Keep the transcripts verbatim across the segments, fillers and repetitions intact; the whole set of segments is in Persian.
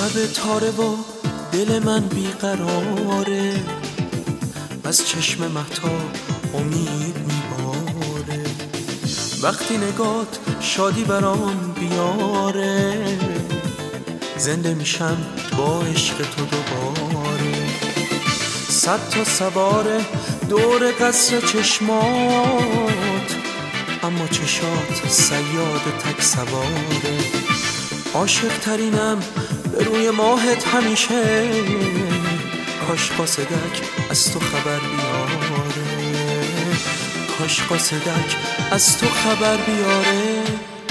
شب تاره و دل من بیقراره، از چشم مهتاب امید میباره. وقتی نگات شادی برام بیاره، زنده میشم با عشق تو دوباره. صد تا سواره دور قصر چشمات، اما چشات صیاد تک سواره. عاشق ترینم به روی ماهت همیشه، کاش قاصدک از تو خبر بیاره، کاش قاصدک از تو خبر بیاره.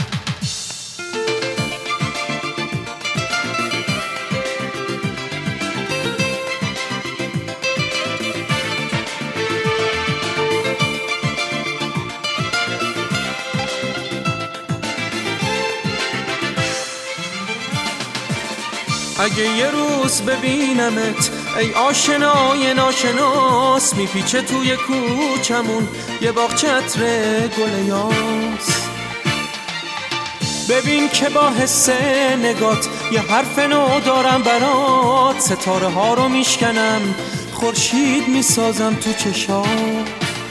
اگه یه روز ببینمت ای آشنای ناشناس، میپیچه توی کوچمون یه باغچه عطر گل یاس. ببین که با حس نگات یه حرف نو دارم برات، ستاره ها رو میشکنم خورشید میسازم تو چشات.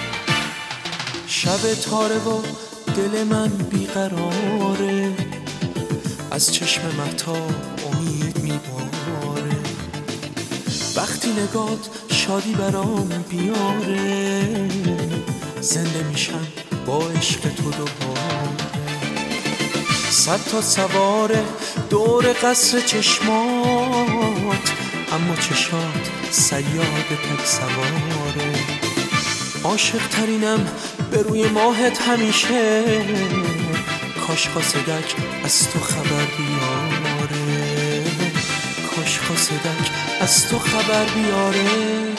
شب تاره و دل من بیقراره، از چشم مهتاب امید میباره. وقتی نگات شادی برام بیاره، زنده میشم با عشق تو دوباره. صد تا سواره دور قصر چشمات، اما چشات صیاد تک سواره. عاشق ترینم به روی ماهت همیشه، کاش قاصدک از تو خبر بیاره، کاش قاصدک از تو خبر بیاره.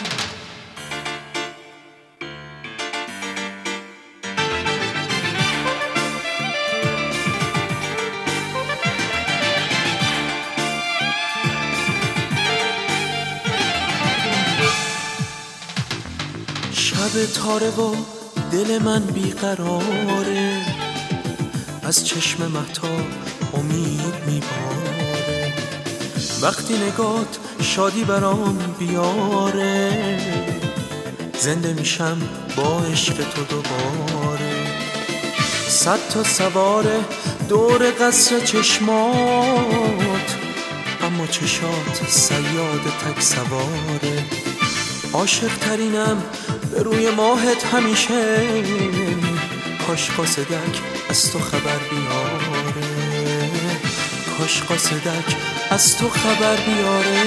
شب تاره و دل من بیقراره، از چشم مهتاب امید میباره. وقتی نگات شادی برام بیاره، زنده میشم با عشق تو دوباره. صد تا سواره دور قصر چشمات، اما چشات صیاد تک سواره. عاشق ترینم به روی ماهت همیشه، کاش قاصدک از تو خبر بیاره، کاش قاصدک از تو خبر بیاره.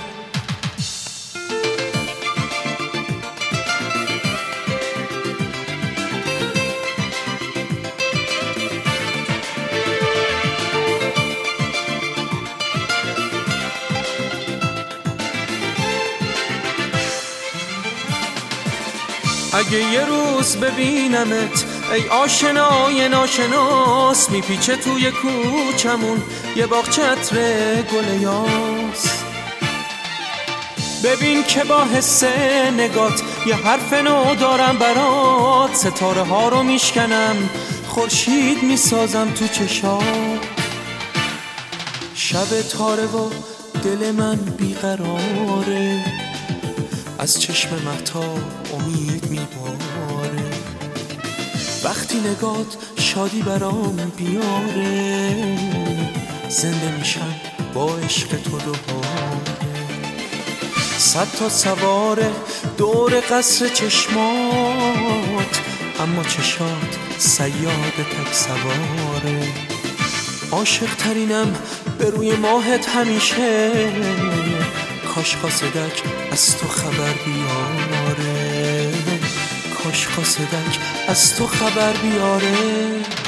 اگه یه روز ببینمت ای آشنای ناشناس، میپیچه توی کوچمون یه باغچه عطر گل یاس. ببین که با حس نگات یه حرف نو دارم برات، ستاره ها رو میشکنم خورشید میسازم تو چشات. شب تاره و دل من بیقراره، از چشم مهتاب امید میباره. وقتی نگات شادی برام بیاره، زنده میشم با عشق تو دوباره. صد تا سواره دور قصر چشمات، اما چشات صیاد تک سواره. عاشق ترینم به روی ماهت همیشه، کاش قاصدک از تو خبر بیاره، کاش قاصدک از تو خبر بیاره.